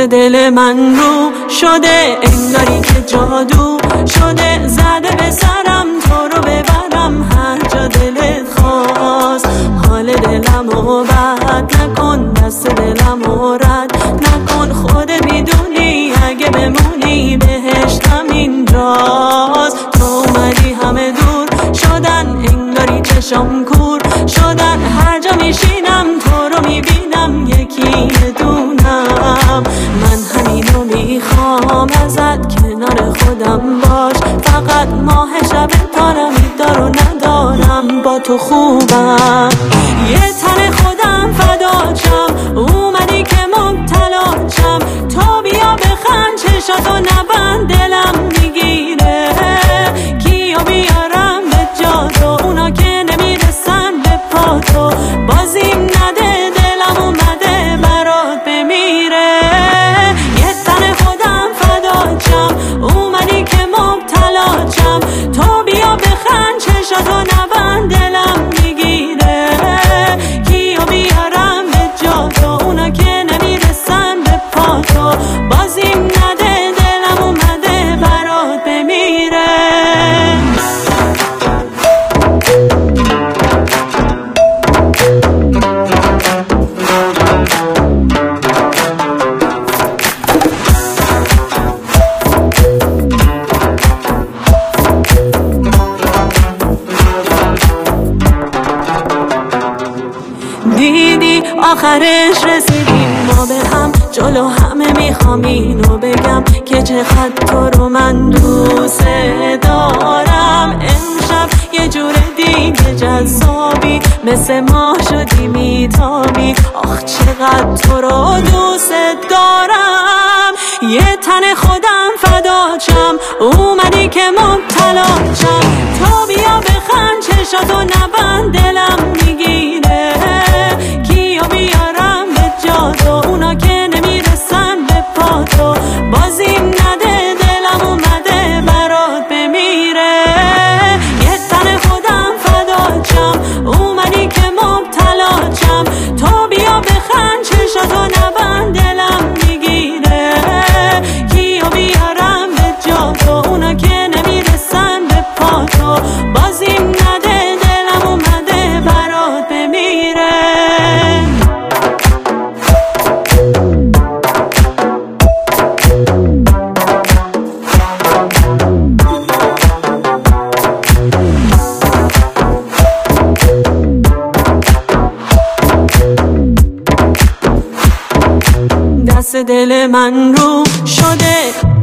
دل من رو شده انگاری که جادو شده، زده به سرم تو رو ببرم هر جا دلت خواست. حال دلمو بد نکن، دست دلمو رد نکن، خودت میدونی اگه بمونی بهشتم اینجاست. تو اومدی همه دور شدن انگاری چشم کور شدن، هر جا میشینم تو رو میبینم یکی دونم. من همینو میخوام ازت کنار خودم باش، فقط ماه شب تارمی دارو ندارم با تو خوبم. یه تن خودم فداچم اومدی که مبتلا چم، تو بیا بخند چشاتو نبند دلم میگیره، کیو بیارم به جا تو اونا که نمیرسن به پا تو، بازیم نده دلم اومده برات بمیره. یه تن خودم فداچم اومدی که مبتلا چم، تو بیا بخند چشاتو نبند دلم میگیره، کیو بیارم به جا تو اونا که نمیرسن به پا تو، بازیم نده دلم اومده برات بمیره. دیدی آخرش رسیدیم ما به هم، جلو همه میخوام اینو بگم که چقدر تو رو من دوست دارم. امشب یه جور دیگه جذابی، مثل ماه شدی میتابی، آخ چقدر تو رو دوست دارم. یه تن خودم فداچم اومدی که مبتلا چم، تو بیا بخند چشاتو نبند دلم میگیره، کیو بیارم به جا تو اونا که نمیرسن به پا تو، بازیم نده دلم اومده برات بمیره. یه تن خودم فداچم اومدی که مبتلا چم، تو بیا بخند چشاتو نبند دلم میگیره، کیو بیارم به جا تو اونا که نمیرسن به پا تو، بازیم نده دلم اومده برات بمیره. دست دل من رو شده